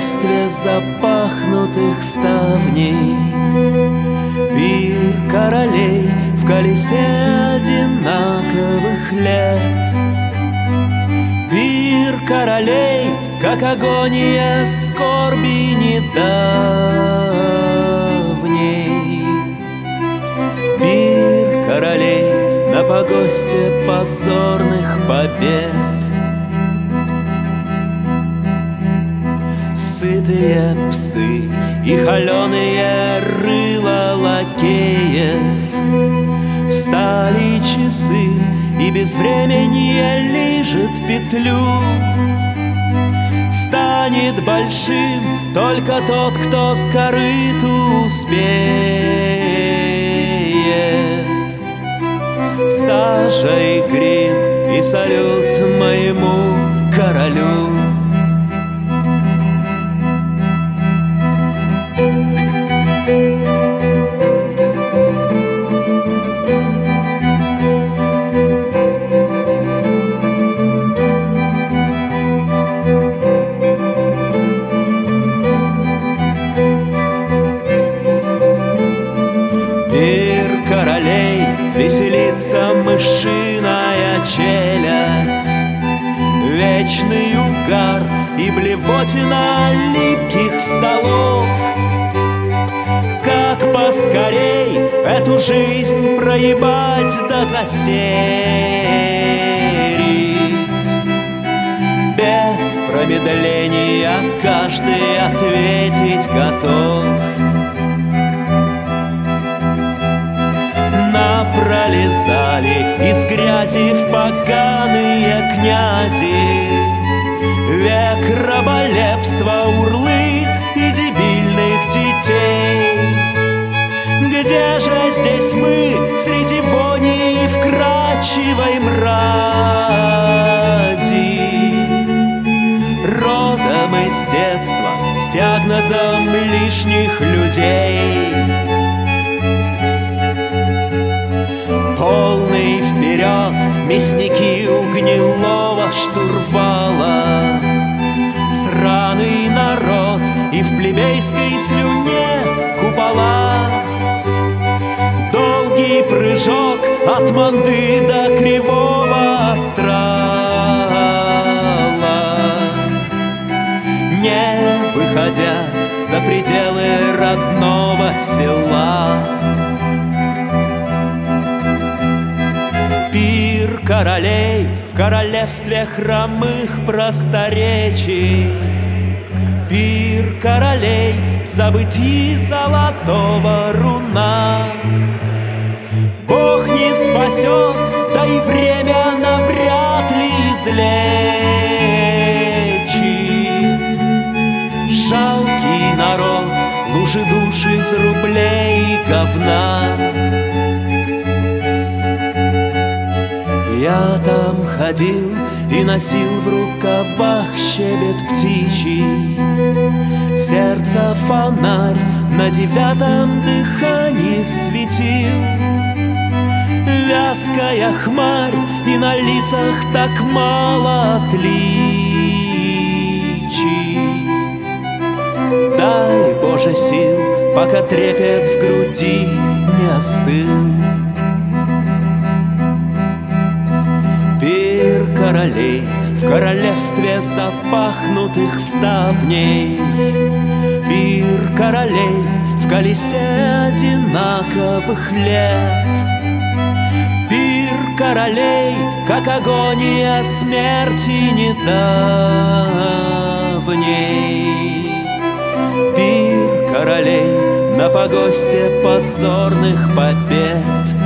королевстве запахнутых ставней. Пир королей в колесе одинаковых лет. Пир королей, как агония скорби недавней. Пир королей на погосте позорных побед. Сытые псы и холеные рыла лакеев. Встали часы, и безвременье лижет петлю. Станет большим только тот, кто к корыту успеет. Сажа и грим и салют моему королю. Пир королей, веселится мышиная челядь. Вечный угар и блевотина липких столов. Как поскорей эту жизнь проебать да засерить. Без промедления каждый ответить готов. Пролезали из грязи в поганые князи. Век раболепства, урлы и дебильных детей. Где же здесь мы среди вони и вкрадчивой мрази? Родом из детства с диагнозом лишних людей. Полный вперед мясники у гнилого штурвала. Сраный народ и в плебейской слюне купола. Долгий прыжок от манды до кривого астрала. Не выходя за пределы родного села. Пир королей в королевстве хромых просторечий. Пир королей в забытии золотого руна. Бог не спасет, да и время навряд ли излечит. Жалкий народ, лужи душ из рублей и говна. Я там ходил и носил в рукавах щебет птичий. Сердце фонарь на 9-м дыхании светил. Вязкая хмарь и на лицах так мало отличий. Дай, Боже, сил, пока трепет в груди не остыл. Пир королей в королевстве запахнутых ставней. Пир королей в колесе одинаковых лет. Пир королей, как агония смерти недавней. Пир королей на погосте позорных побед.